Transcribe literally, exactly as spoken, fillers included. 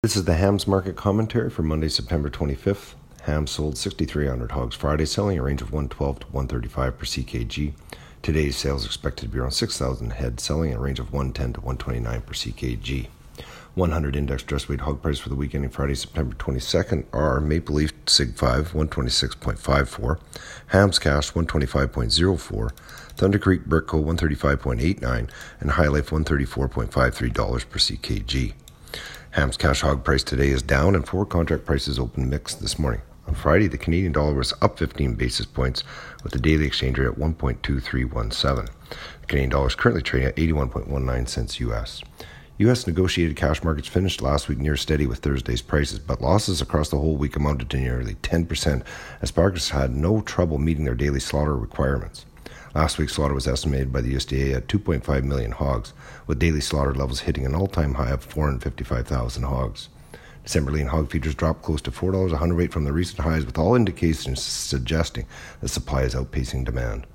This is the hams market commentary for Monday, September twenty-fifth. Hams sold six thousand three hundred hogs Friday, selling a range of one twelve to one thirty-five per C K G. Today's sales expected to be around six thousand head, selling a range of one ten to one twenty-nine per C K G. one hundred index dress weight hog price for the week ending Friday, September twenty-second are Maple Leaf Sig five, one twenty-six point five four, Hams Cash, one twenty-five point zero four, Thunder Creek Brickco, one thirty-five point eight nine, and High Life, one thirty-four point five three dollars per C K G. Hams cash hog price today is down, and forward contract prices opened mixed this morning. On Friday, the Canadian dollar was up fifteen basis points, with the daily exchange rate at one point two three one seven. The Canadian dollar is currently trading at eighty-one point one nine cents U S. U S negotiated cash markets finished last week near steady with Thursday's prices, but losses across the whole week amounted to nearly ten percent, as packers had no trouble meeting their daily slaughter requirements. Last week's slaughter was estimated by the U S D A at two point five million hogs, with daily slaughter levels hitting an all-time high of four hundred fifty-five thousand hogs. December lean hog feeders dropped close to four dollars a hundredweight from the recent highs, with all indications suggesting that supply is outpacing demand.